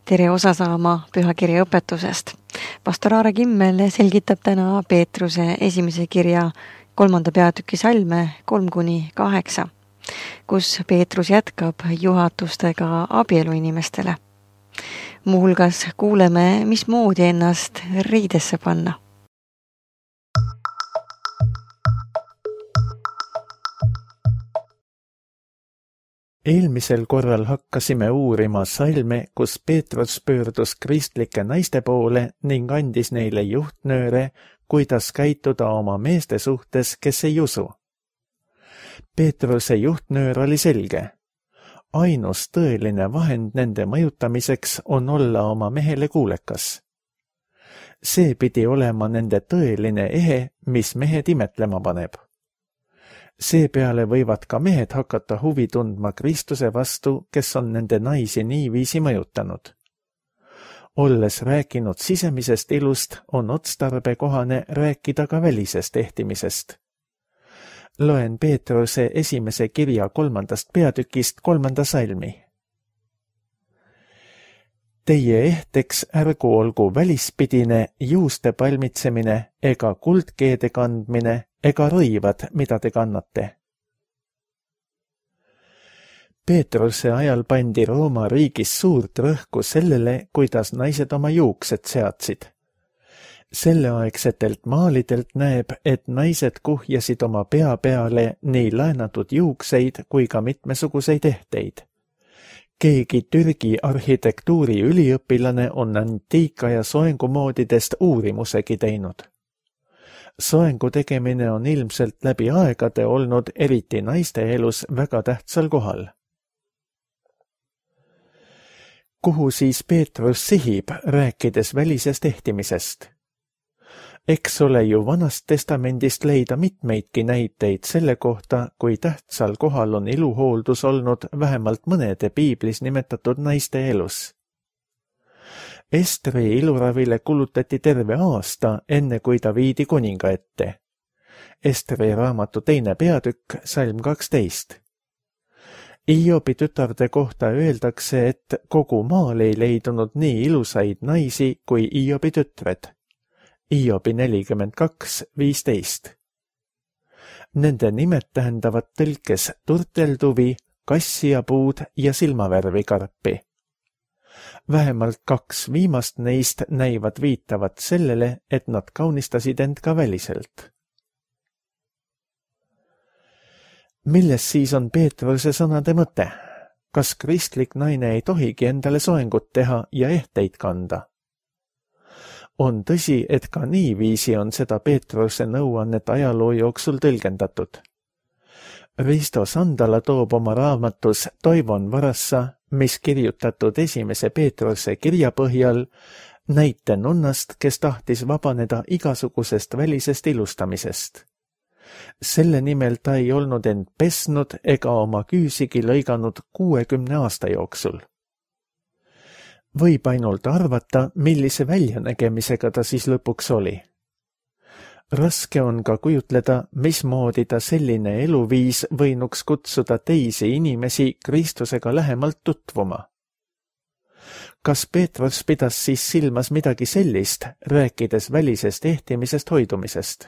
Tere osa saama pühakirja õpetusest. Pastor Aare Kimmel selgitab täna Peetruse esimese kirja 3. peatüki salme 3-8, kus Peetrus jätkab juhatustega abieluinimestele. Muuhulgas kuuleme, mismoodi ennast riidesse panna. Eelmisel korral hakkasime uurima salme, kus Peetrus pöördus kristlike naiste poole ning andis neile juhtnööre, kuidas käituda oma meeste suhtes, kes ei usu. Peetruse juhtnöör oli selge. Ainus tõeline vahend nende mõjutamiseks on olla oma mehele kuulekas. See pidi olema nende tõeline ehe, mis mehed imetlema paneb. Seepeale võivad ka mehed hakata huvi tundma Kristuse vastu, kes on nende naisi niiviisi mõjutanud. Olles rääkinud sisemisest ilust, on otstarbekohane rääkida ka välisest ehtimisest. Loen Peetruse esimese kirja 3. peatükist 3. salmi. Teie ehteks ärgu olgu välispidine juuste palmitsemine ega kuldkeede kandmine ega rõivad, mida te kannate. Peetruse ajal pandi Rooma riigis suurt rõhku sellele, kuidas naised oma juuksed seadsid. Selleaegsetelt maalidelt näeb, et naised kuhjasid oma pea peale nii laenatud juukseid kui ka mitmesuguseid ehteid. Keegi Türgi arhitektuuri üliõpilane on antiikaja soengumoodidest uurimusegi teinud. Soengu tegemine on ilmselt läbi aegade olnud eriti naiste elus väga tähtsal kohal. Kuhu siis Peetrus sihib, rääkides välisest ehtimisest? Eks ole ju Vanast Testamendist leida mitmeidki näiteid selle kohta, kui tähtsal kohal on iluhooldus olnud vähemalt mõnede piiblis nimetatud naiste elus. Estri iluravile kulutati terve aasta, enne kui ta viidi kuninga ette. Estri raamatu 2. peatükk, salm 12. Iobi tütarde kohta öeldakse, et kogu maal ei leidunud nii ilusaid naisi kui Iobi tütred. Iobi 42:15. Nende nimed tähendavad tõlkes turtelduvi, kassiapuud ja silmavärvi karpi. Vähemalt 2 viimast neist näivad viitavat sellele, et nad kaunistasid end ka väliselt. Milles siis on Peetruse sõnade mõte? Kas kristlik naine ei tohigi endale soengut teha ja ehteid kanda? On tõsi, et ka niiviisi on seda Peetruse nõuannet ajaloo jooksul tõlgendatud. Risto Sandala toob oma raamatus Toivon varassa, mis kirjutatud esimese Peetruse kirja põhjal, näite nunnast, kes tahtis vabaneda igasugusest välisest ilustamisest. Selle nimel ta ei olnud end pesnud ega oma küüsigi lõiganud 60 aasta jooksul. Võib ainult arvata, millise väljanägemisega ta siis lõpuks oli. Raske on ka kujutleda, mismoodi ta selline eluviis võinuks kutsuda teisi inimesi Kristusega lähemalt tutvuma. Kas Peetrus pidas siis silmas midagi sellist, rääkides välisest ehtimisest hoidumisest?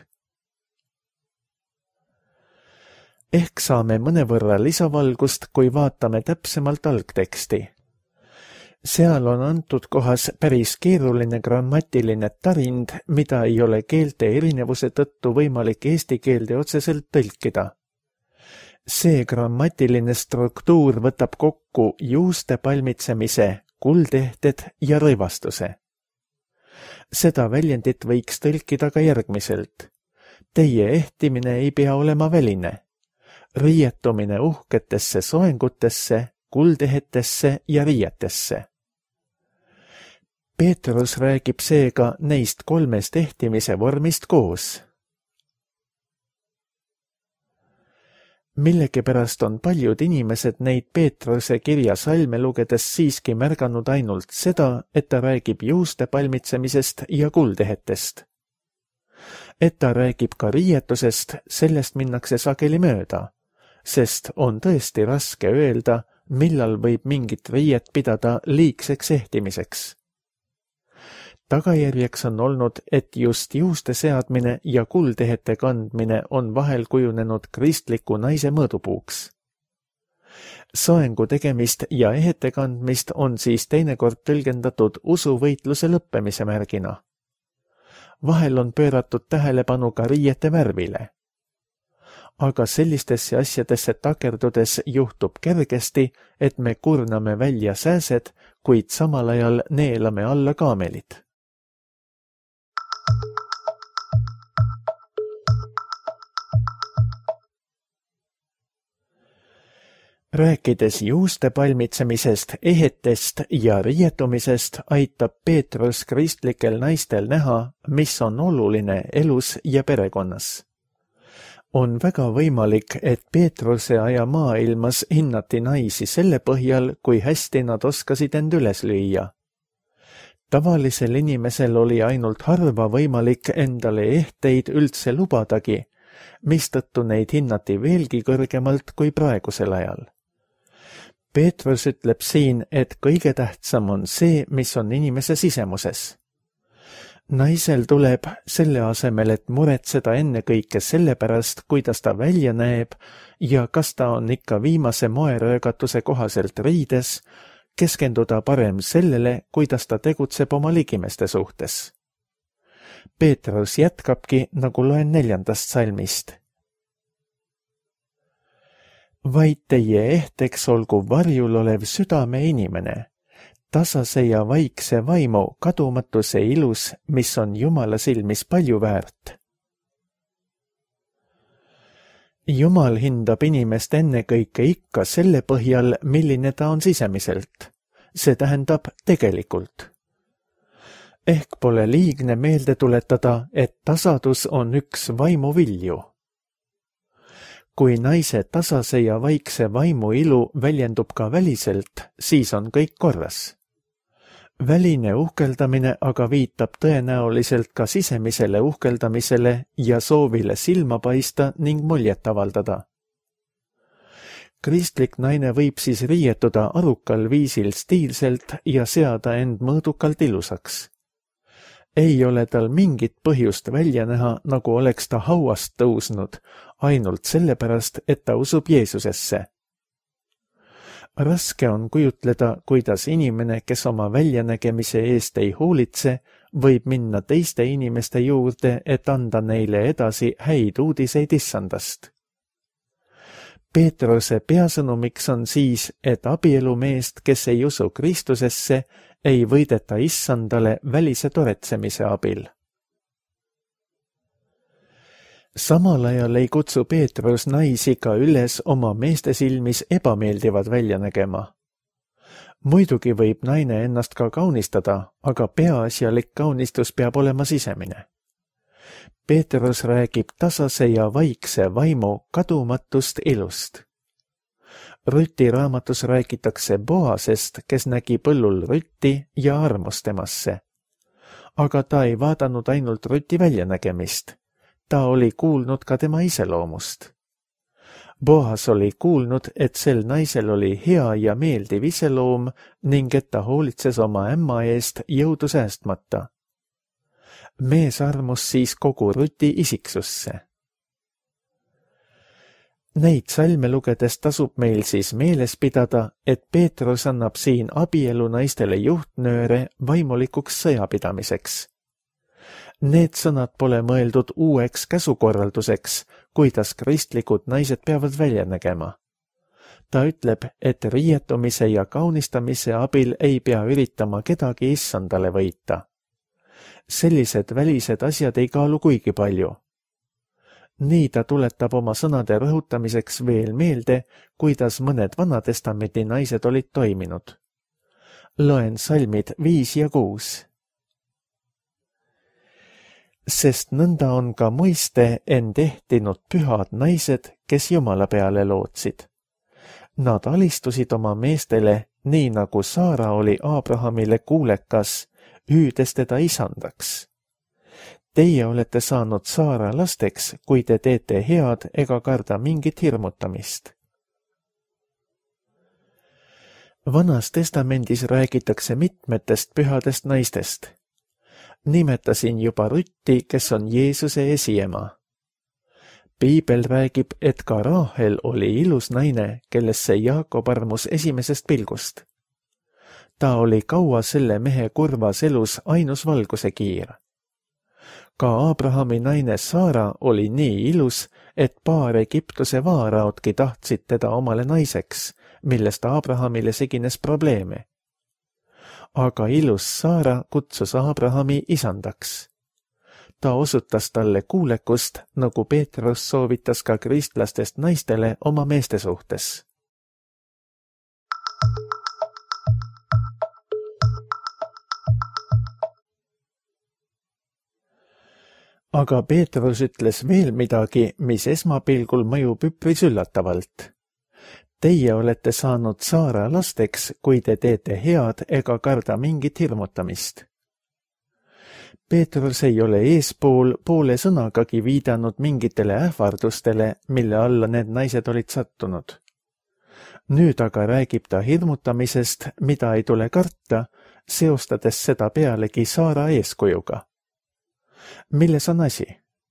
Ehk saame mõnevõrra lisavalgust, kui vaatame täpsemalt algteksti. Seal on antud kohas päris keeruline grammatiline tarind, mida ei ole keelte erinevuse tõttu võimalik eesti keelde otseselt tõlkida. See grammatiline struktuur võtab kokku juuste palmitsemise, kuldehted ja rõivastuse. Seda väljendit võiks tõlkida ka järgmiselt. Teie ehtimine ei pea olema väline. Riietumine uhketesse soengutesse, kuldehetesse ja riietesse. Peetrus räägib seega neist 3 ehtimise vormist koos. Millegipärast on paljud inimesed neid Peetruse kirja salme lugedes siiski märganud ainult seda, et ta räägib juuste palmitsemisest ja kuldehetest. Et ta räägib ka riietusest, sellest minnakse sageli mööda, sest on tõesti raske öelda, millal võib mingit riiet pidada liigseks ehtimiseks. Tagajärjeks on olnud, et just juuste seadmine ja kuldehete kandmine on vahel kujunenud kristliku naise mõõdupuuks. Soengu tegemist ja ehete kandmist on siis teinekord tõlgendatud usuvõitluse lõppemise märgina. Vahel on pööratud tähelepanu ka riiete värvile. Aga sellistesse asjadesse takerdudes juhtub kergesti, et me kurname välja sääsed, kuid samal ajal neelame alla kaamelid. Rääkides juuste palmitsemisest, ehetest ja riietumisest, aitab Peetrus kristlikel naistel näha, mis on oluline elus ja perekonnas. On väga võimalik, et Peetruse aja maailmas hinnati naisi selle põhjal, kui hästi nad oskasid end üles lüüa. Tavalisel inimesel oli ainult harva võimalik endale ehteid üldse lubadagi, mistõttu neid hinnati veelgi kõrgemalt kui praegusel ajal. Peetrus ütleb siin, et kõige tähtsam on see, mis on inimese sisemuses. Naisel tuleb selle asemel, et muretseda ennekõike selle pärast, kuidas ta välja näeb ja kas ta on ikka viimase moeröögatuse kohaselt riides, keskenduda parem sellele, kuidas ta tegutseb oma ligimeste suhtes. Peetrus jätkabki, nagu loen 4. salmist. Vaid teie ehteks olgu varjul olev südame inimene, tasase ja vaikse vaimu kadumatuse ilus, mis on Jumala silmis palju väärt. Jumal hindab inimest ennekõike ikka selle põhjal, milline ta on sisemiselt, see tähendab tegelikult. Ehk pole liigne meelde tuletada, et tasadus on üks vaimu vilju. Kui naise tasase ja vaikse vaimu ilu väljendub ka väliselt, siis on kõik korras. Väline uhkeldamine aga viitab tõenäoliselt ka sisemisele uhkeldamisele ja soovile silma paista ning muljet avaldada. Kristlik naine võib siis riietuda arukal viisil stiilselt ja seada end mõõdukalt ilusaks. Ei ole tal mingit põhjust välja näha, nagu oleks ta hauast tõusnud, ainult sellepärast, et ta usub Jeesusesse. Raske on kujutleda, kuidas inimene, kes oma väljanägemise eest ei hoolitse, võib minna teiste inimeste juurde, et anda neile edasi häid uudiseid issandast. Peetruse peasõnumiks on siis, et abielumeest, kes ei usu Kristusesse, ei võideta issandale välise toretsemise abil. Samal ajal ei kutsu Peetrus naisi ka üles oma meeste silmis ebameeldivad välja nägema. Muidugi võib naine ennast ka kaunistada, aga peaasjalik kaunistus peab olema sisemine. Peetrus räägib tasase ja vaikse vaimu kadumatust ilust. Rüti raamatus räägitakse Boasest, kes nägi põllul Rütti ja armus temasse. Aga ta ei vaadanud ainult Rüti väljanägemist. Ta oli kuulnud ka tema iseloomust. Boas oli kuulnud, et sel naisel oli hea ja meeldiv iseloom ning et ta hoolitses oma ämma eest jõudu säästmata. Mees armus siis kogu Rüti isiksusse. Neid salme lugedes tasub meil siis meeles pidada, et Peetrus annab siin abielu naistele juhtnööre vaimulikuks sõjapidamiseks. Need sõnad pole mõeldud uueks käsukorralduseks, kuidas kristlikud naised peavad välja nägema. Ta ütleb, et riietumise ja kaunistamise abil ei pea üritama kedagi issandale võita. Sellised välised asjad ei kaalu kuigi palju. Nii ta tuletab oma sõnade rõhutamiseks veel meelde, kuidas mõned Vanatestamendi naised olid toiminud. Loen salmid 5 ja 6. Sest nõnda on ka muiste end ehtinud pühad naised, kes Jumala peale lootsid. Nad alistusid oma meestele, nii nagu Saara oli Abrahamile kuulekas, hüüdes teda isandaks. Teie olete saanud Saara lasteks, kui te teete head ega karda mingit hirmutamist. Vanas testamendis räägitakse mitmetest pühadest naistest. Nimetasin juba Rutti, kes on Jeesuse esiema. Piibel räägib, et ka Raahel oli ilus naine, kellesse Jaakob armus esimesest pilgust. Ta oli kaua selle mehe kurvas elus ainus valguse kiir. Ka Abrahami naine Saara oli nii ilus, et paar Egiptuse vaaraotki tahtsid teda omale naiseks, millest Abrahamile segines probleeme. Aga ilus Saara kutsus Abrahami isandaks. Ta osutas talle kuulekust, nagu Peetrus soovitas ka kristlastest naistele oma meeste suhtes. Aga Peetrus ütles veel midagi, mis esmapilgul mõjub üpris üllatavalt. Teie olete saanud Saara lasteks, kui te teete head ega karda mingit hirmutamist. Peetrus ei ole eespool poole sõnagagi viidanud mingitele ähvardustele, mille alla need naised olid sattunud. Nüüd aga räägib ta hirmutamisest, mida ei tule karta, seostades seda pealegi Saara eeskujuga. Milles on asi?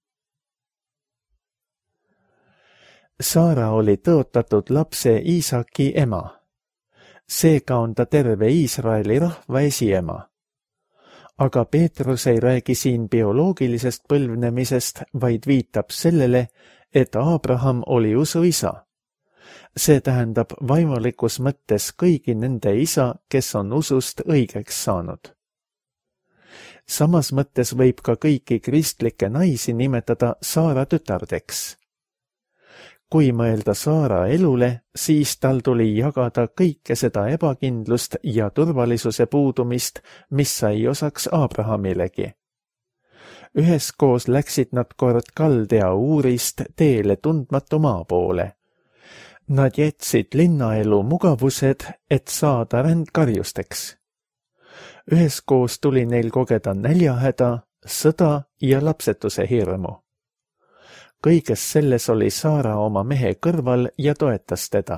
Saara oli tõotatud lapse Iisaki ema. Seega on ta terve Iisraeli rahva esiema. Aga Peetrus ei räägi siin bioloogilisest põlvnemisest, vaid viitab sellele, et Abraham oli usu isa. See tähendab vaimulikus mõttes kõigi nende isa, kes on usust õigeks saanud. Samas mõttes võib ka kõiki kristlikke naisi nimetada Saara tütardeks. Kui mõelda Saara elule, siis tal tuli jagada kõike seda ebakindlust ja turvalisuse puudumist, mis sai osaks Abrahamilegi. Üheskoos läksid nad kord Kaldea Uurist teele tundmatu maa poole. Nad jätsid linnaelu mugavused, et saada rändkarjusteks. Üheskoos tuli neil kogeda näljahäda, sõda ja lapsetuse hirmu. Kõiges selles oli Saara oma mehe kõrval ja toetas teda.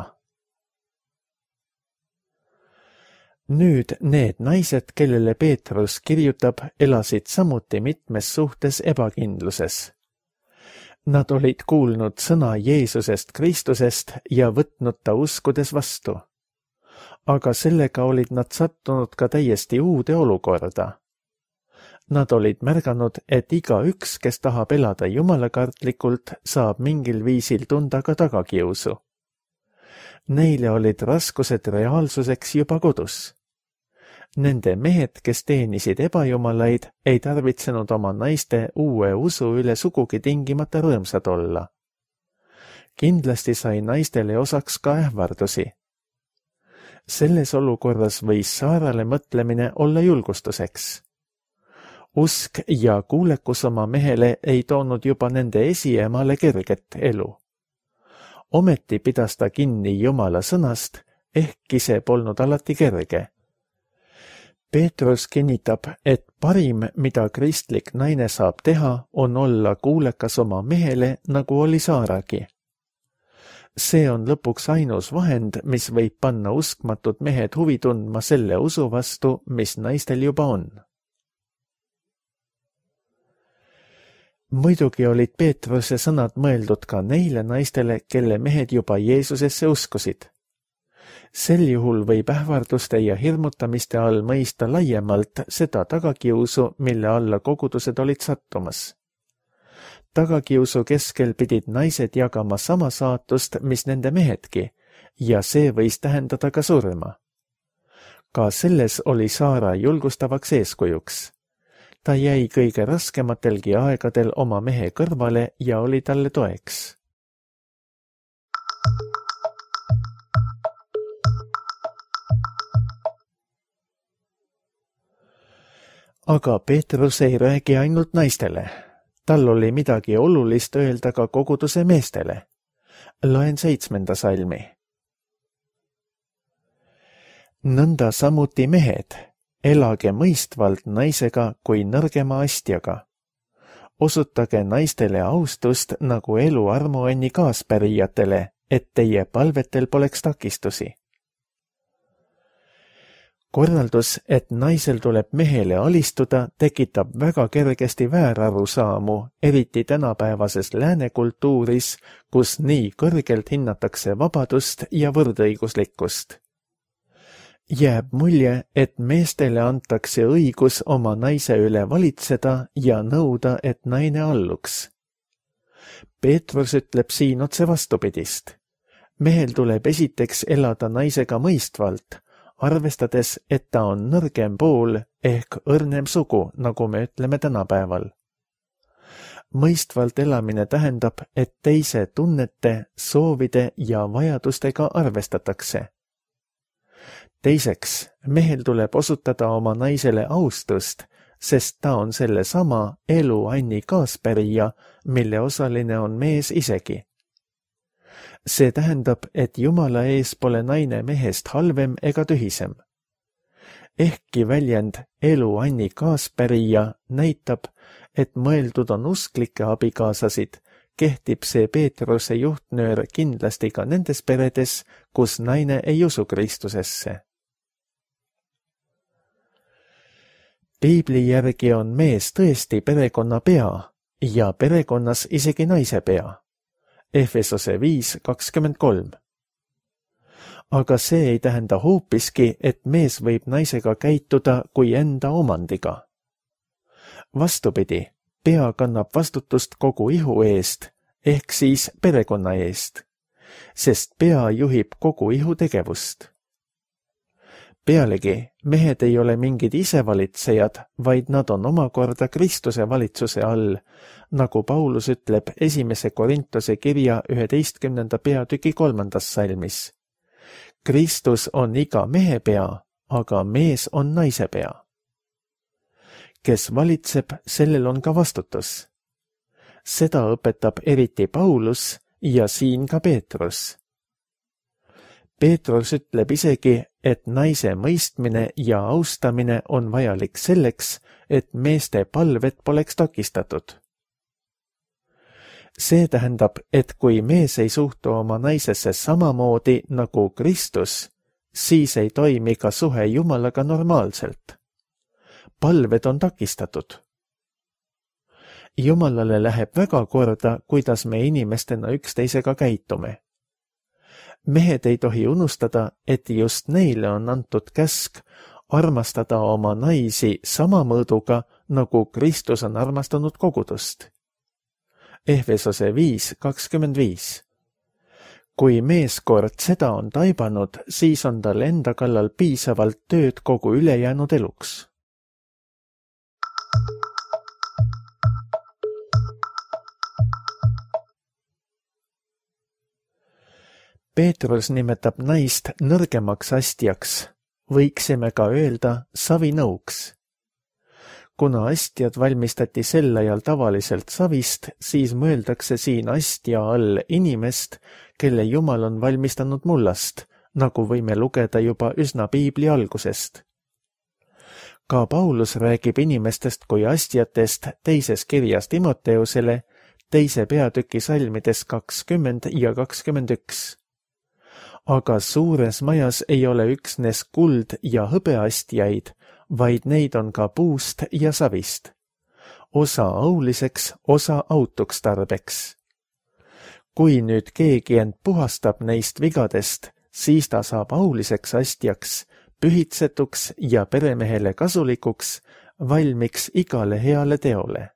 Nüüd need naised, kellele Peetrus kirjutab, elasid samuti mitmes suhtes ebakindluses. Nad olid kuulnud sõna Jeesusest Kristusest ja võtnud ta uskudes vastu. Aga sellega olid nad sattunud ka täiesti uude olukorda. Nad olid märganud, et igaüks, kes tahab elada jumalakartlikult, saab mingil viisil tunda ka tagakiusu. Neile olid raskused reaalsuseks juba kodus. Nende mehed, kes teenisid ebajumalaid, ei tarvitsenud oma naiste uue usu üle sugugi tingimata rõõmsad olla. Kindlasti sai naistele osaks ka ähvardusi. Selles olukorras võis Saarale mõtlemine olla julgustuseks. Usk ja kuulekus oma mehele ei toonud juba nende esiemale kerget elu. Ometi pidas ta kinni Jumala sõnast, ehkki see polnud alati kerge. Peetrus kinnitab, et parim, mida kristlik naine saab teha, on olla kuulekas oma mehele, nagu oli Saaragi. See on lõpuks ainus vahend, mis võib panna uskmatud mehed huvi tundma selle usu vastu, mis naistel juba on. Muidugi olid Peetruse sõnad mõeldud ka neile naistele, kelle mehed juba Jeesusesse uskusid. Sel juhul võib ähvarduste ja hirmutamiste all mõista laiemalt seda tagakiusu, mille alla kogudused olid sattumas. Tagakiusu keskel pidid naised jagama sama saatust, mis nende mehedki, ja see võis tähendada ka surma. Ka selles oli Saara julgustavaks eeskujuks. Ta jäi kõige raskematelgi aegadel oma mehe kõrvale ja oli talle toeks. Aga Peetrus ei räägi ainult naistele. Tal oli midagi olulist öelda ka koguduse meestele. Loen 7. salmi. Nõnda samuti mehed, elage mõistvalt naisega kui nõrgema astjaga. Osutage naistele austust nagu elu armuanni kaaspärijatele, et teie palvetel poleks takistusi. Korraldus, et naisel tuleb mehele alistuda, tekitab väga kergesti väärarusaamu, eriti tänapäevases lääne kultuuris, kus nii kõrgelt hinnatakse vabadust ja võrdõiguslikkust. Jääb mulje, et meestele antakse õigus oma naise üle valitseda ja nõuda, et naine alluks. Peetrus ütleb siin otse vastupidist. Mehel tuleb esiteks elada naisega mõistvalt, arvestades, et ta on nõrgem pool ehk õrnem sugu, nagu me ütleme tänapäeval. Mõistvalt elamine tähendab, et teise tunnete, soovide ja vajadustega arvestatakse. Teiseks, mehel tuleb osutada oma naisele austust, sest ta on sellesama eluanni kaaspärija, mille osaline on mees isegi. See tähendab, et Jumala ees pole naine mehest halvem ega tühisem. Ehkki väljend eluanni kaaspärija näitab, et mõeldud on usklikke abikaasasid, kehtib see Peetruse juhtnöör kindlasti ka nendes peredes, kus naine ei usu Kristusesse. Piibli järgi on mees tõesti perekonna pea ja perekonnas isegi naise pea. Efesose 5:23. Aga see ei tähenda hoopiski, et mees võib naisega käituda kui enda omandiga. Vastupidi, pea kannab vastutust kogu ihu eest, ehk siis perekonna eest, sest pea juhib kogu ihu tegevust. Pealegi, mehed ei ole mingid isevalitsejad, vaid nad on omakorda Kristuse valitsuse all, nagu Paulus ütleb 1. Korintuse kirja 11. peatüki 3. salmis. Kristus on iga mehe pea, aga mees on naise pea. Kes valitseb, sellel on ka vastutus. Seda õpetab eriti Paulus ja siin ka Peetrus. Peetrus ütleb isegi, et naise mõistmine ja austamine on vajalik selleks, et meeste palved poleks takistatud. See tähendab, et kui mees ei suhtu oma naisesse samamoodi nagu Kristus, siis ei toimi ka suhe Jumalaga normaalselt. Palved on takistatud. Jumalale läheb väga korda, kuidas me inimestena üksteisega käitume. Mehed ei tohi unustada, et just neile on antud käsk armastada oma naisi sama mõõduga, nagu Kristus on armastanud kogudust. Efesose 5:25. Kui mees kord seda on taibanud, siis on tal enda kallal piisavalt tööd kogu ülejäänud eluks. Peetrus nimetab naist nõrgemaks astjaks, võiksime ka öelda savinõuks. Kuna astjad valmistati sel ajal tavaliselt savist, siis mõeldakse siin astja all inimest, kelle Jumal on valmistanud mullast, nagu võime lugeda juba üsna Piibli algusest. Ka Paulus räägib inimestest kui astjatest teises kirjas Timoteusele, 2. peatüki salmides 20 ja 21. Aga suures majas ei ole üksnes kuld ja hõbeastjaid, vaid neid on ka puust ja savist. Osa auliseks, osa autuks tarbeks. Kui nüüd keegi end puhastab neist vigadest, siis ta saab auliseks astjaks, pühitsetuks ja peremehele kasulikuks, valmiks igale heale teole.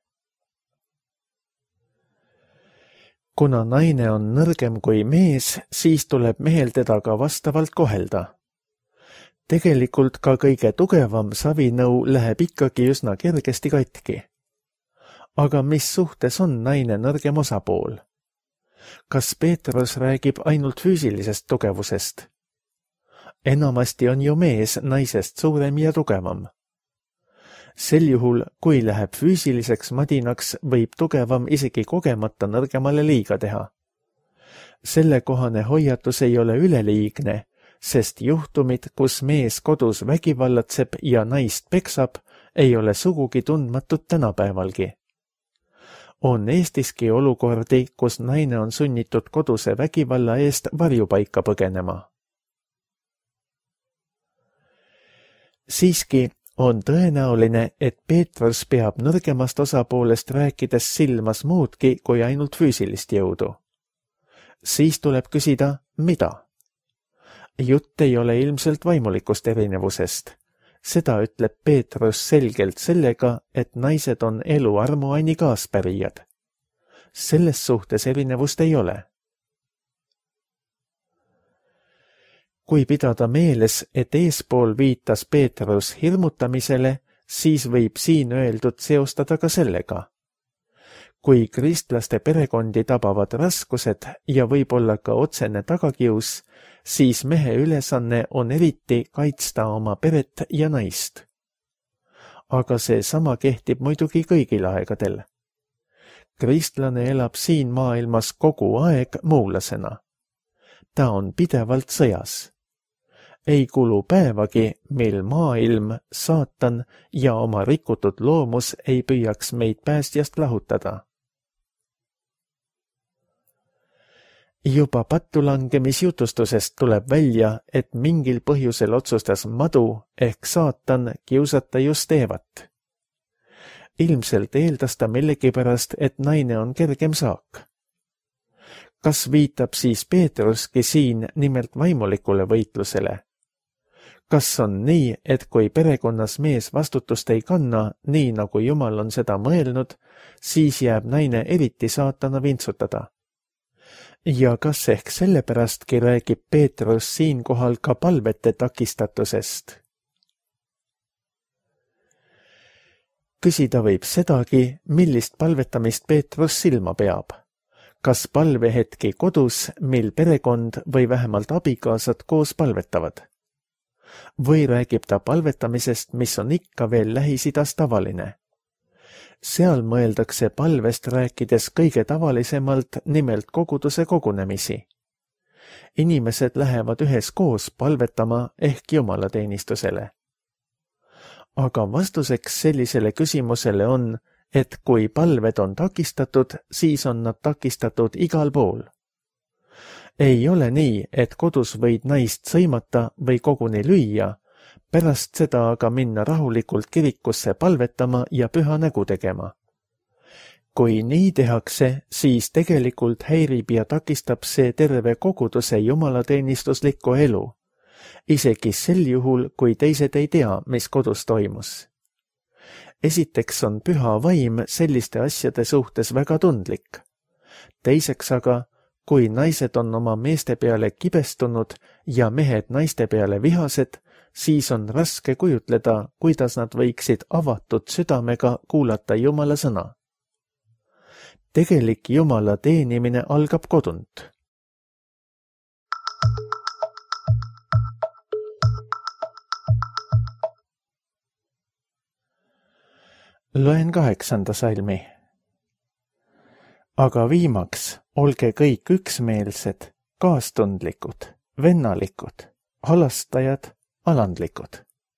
Kuna naine on nõrgem kui mees, siis tuleb mehel teda ka vastavalt kohelda. Tegelikult ka kõige tugevam savinõu läheb ikkagi üsna kergesti katki. Aga mis suhtes on naine nõrgem osapool? Kas Peetrus räägib ainult füüsilisest tugevusest? Enamasti on ju mees naisest suurem ja tugevam. Sel juhul, kui läheb füüsiliseks madinaks, võib tugevam isegi kogemata nõrgemale liiga teha. Sellekohane hoiatus ei ole üleliigne, sest juhtumid, kus mees kodus vägivallatseb ja naist peksab, ei ole sugugi tundmatud tänapäevalgi. On Eestiski olukordi, kus naine on sunnitud koduse vägivalla eest varjupaika põgenema. Siiski on tõenäoline, et Peetrus peab nõrgemast osapoolest rääkides silmas muudki kui ainult füüsilist jõudu. Siis tuleb küsida, mida? Jutt ei ole ilmselt vaimulikust erinevusest. Seda ütleb Peetrus selgelt sellega, et naised on elu armuani kaaspärijad. Selles suhtes erinevust ei ole. Kui pidada meeles, et eespool viitas Peetrus hirmutamisele, siis võib siin öeldud seostada ka sellega. Kui kristlaste perekondi tabavad raskused ja võib-olla ka otsene tagakius, siis mehe ülesanne on eriti kaitsta oma peret ja naist. Aga see sama kehtib muidugi kõigil aegadel. Kristlane elab siin maailmas kogu aeg muulasena. Ta on pidevalt sõjas. Ei kulu päevagi, mil maailm, saatan ja oma rikutud loomus ei püüaks meid päästjast lahutada. Juba pattulangemisjutustusest tuleb välja, et mingil põhjusel otsustas madu ehk saatan kiusata just Eevat. Ilmselt eeldas ta millegipärast, et naine on kergem saak. Kas viitab siis Peetruski siin nimelt vaimulikule võitlusele? Kas on nii, et kui perekonnas mees vastutust ei kanna, nii nagu Jumal on seda mõelnud, siis jääb naine eriti saatana vintsutada? Ja kas ehk sellepärastki räägib Peetrus siinkohal ka palvete takistatusest? Küsida võib sedagi, millist palvetamist Peetrus silma peab. Kas palvehetki kodus, mil perekond või vähemalt abikaasad koos palvetavad? Või räägib ta palvetamisest, mis on ikka veel Lähis-Idas tavaline? Seal mõeldakse palvest rääkides kõige tavalisemalt nimelt koguduse kogunemisi. Inimesed lähevad üheskoos palvetama ehk jumalateenistusele. Aga vastuseks sellisele küsimusele on, et kui palved on takistatud, siis on nad takistatud igal pool. Ei ole nii, et kodus võid naist sõimata või koguni lüüa, pärast seda aga minna rahulikult kirikusse palvetama ja püha nägu tegema. Kui nii tehakse, siis tegelikult häirib ja takistab see terve koguduse jumalateenistuslikku elu, isegi sel juhul, kui teised ei tea, mis kodus toimus. Esiteks on püha vaim selliste asjade suhtes väga tundlik. Teiseks aga, kui naised on oma meeste peale kibestunud ja mehed naiste peale vihased, siis on raske kujutleda, kuidas nad võiksid avatud südamega kuulata Jumala sõna. Tegelik Jumala teenimine algab kodunt. Loen 8. salmi. Aga viimaks olge kõik üksmeelsed, kaastundlikud, vennalikud, halastajad, alandlikud.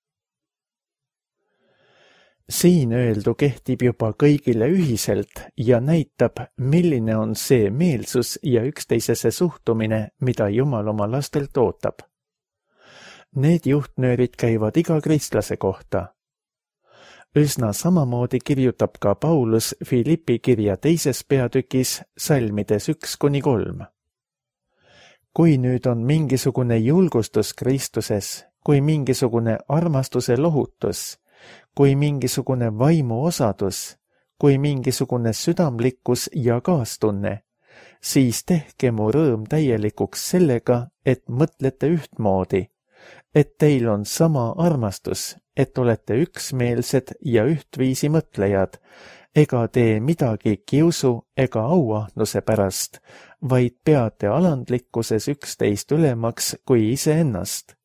Siin öeldu kehtib juba kõigile ühiselt ja näitab, milline on see meelsus ja üksteisese suhtumine, mida Jumal oma lastelt ootab. Need juhtnöörid käivad iga kristlase kohta. Üsna samamoodi kirjutab ka Paulus Filippi kirja 2. peatükis salmides 1-3. Kui nüüd on mingisugune julgustus Kristuses, kui mingisugune armastuse lohutus, kui mingisugune vaimu osadus, kui mingisugune südamlikkus ja kaastunne, siis tehke mu rõõm täielikuks sellega, et mõtlete ühtmoodi, et teil on sama armastus, et olete üksmeelsed ja ühtviisi mõtlejad, ega tee midagi kiusu ega auahnuse pärast, vaid peate alandlikkuses üksteist ülemaks kui iseennast.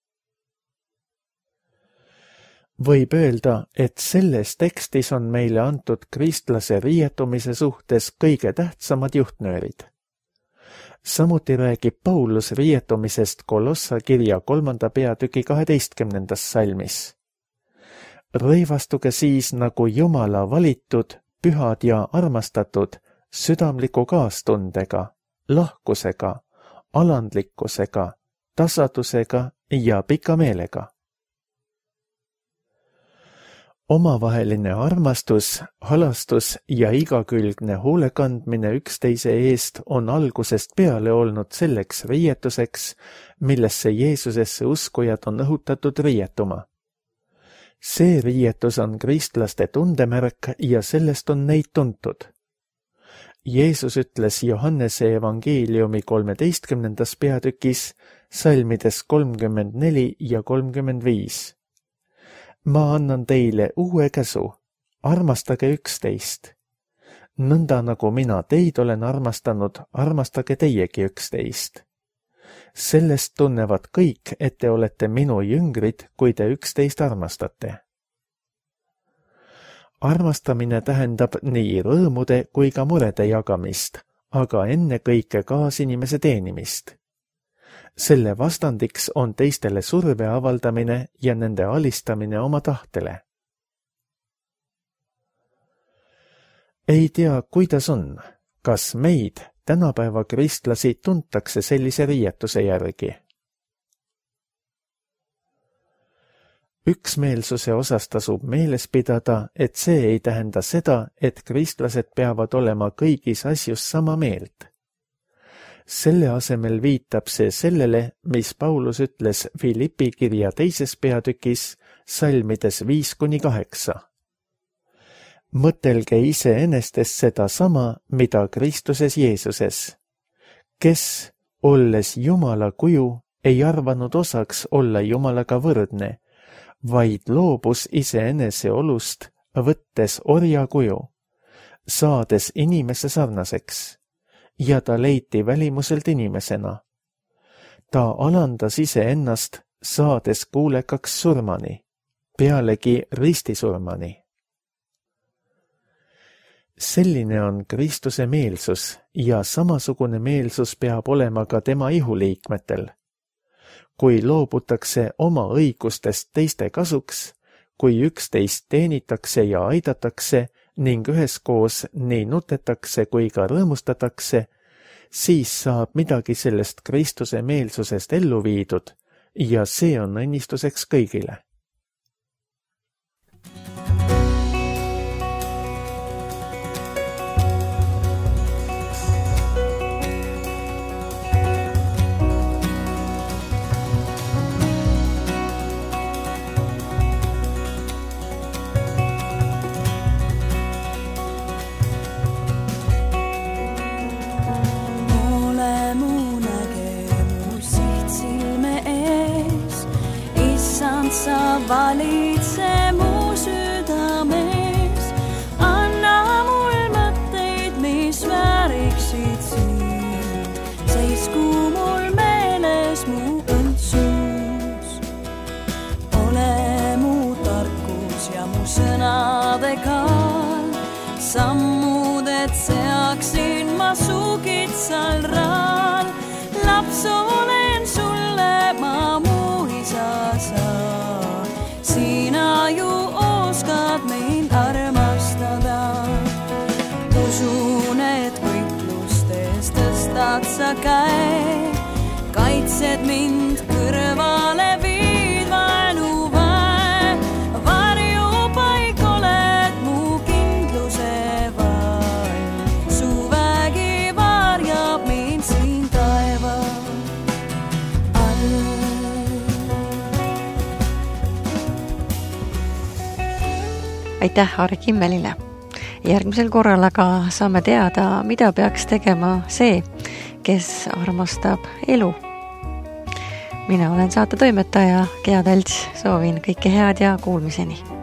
Võib öelda, et selles tekstis on meile antud kristlase riietumise suhtes kõige tähtsamad juhtnöörid. Samuti räägib Paulus riietumisest Kolossa kirja 3. peatüki 12. salmis. Rõivastuge siis nagu Jumala valitud, pühad ja armastatud, südamliku kaastundega, lahkusega, alandlikkusega, tasadusega ja pika meelega. Omavaheline armastus, halastus ja igakülgne hoolekandmine üksteise eest on algusest peale olnud selleks riietuseks, millesse Jeesusesse uskujad on õhutatud riietuma. See riietus on kristlaste tundemärk ja sellest on neid tuntud. Jeesus ütles Johannese evangeeliumi 13. peatükis, salmides 34 ja 35. Ma annan teile uue käsu, armastage üksteist. Nõnda nagu mina teid olen armastanud, armastage teiegi üksteist. Sellest tunnevad kõik, et te olete minu jüngrid, kui te üksteist armastate. Armastamine tähendab nii rõõmude kui ka murede jagamist, aga ennekõike kaasinimese teenimist. Selle vastandiks on teistele surve avaldamine ja nende alistamine oma tahtele. Ei tea, kuidas on, kas meid, tänapäeva kristlasi, tuntakse sellise riietuse järgi. Üksmeelsuse osas tasub meeles pidada, et see ei tähenda seda, et kristlased peavad olema kõigis asjus sama meelt. Selle asemel viitab see sellele, mis Paulus ütles Philippi kirja 2. peatükis, salmides 5-8. Mõtelge iseenestes seda sama, mida Kristuses Jeesuses, kes, olles Jumala kuju, ei arvanud osaks olla Jumalaga võrdne, vaid loobus iseenese olust, võttes orja kuju, saades inimese sarnaseks, ja ta leiti välimuselt inimesena. Ta alandas iseennast, saades kuulekaks surmani, pealegi ristisurmani. Selline on Kristuse meelsus ja samasugune meelsus peab olema ka tema ihuliikmetel. Kui loobutakse oma õigustest teiste kasuks, kui üksteist teenitakse ja aidatakse ning üheskoos nii nutetakse kui ka rõõmustatakse, siis saab midagi sellest Kristuse meelsusest ellu viidud ja see on õnnistuseks kõigile. Sa valitse mu südames, anna mul mõtteid, mis vääriksid sind, seisku mul meeles mu õndsus. Ole mu tarkus ja mu sõnade kaal, sammuded seaksin ma su kitsal raal, laps olen sulle ma mu isa saa. Sina ju oskad mind armastada. Usun, et võitlustes tõstad sa käe, kaitsed mind kõrvale viid vaenuväe. Varjupaik oled mu kindluse vall, su vägi varjab mind siin taeva all. Aitäh Aare Kimmelile. Järgmisel korral aga saame teada, mida peaks tegema see, kes armastab elu. Mina olen saate toimetaja Gea Tälts, soovin kõike head ja kuulmiseni.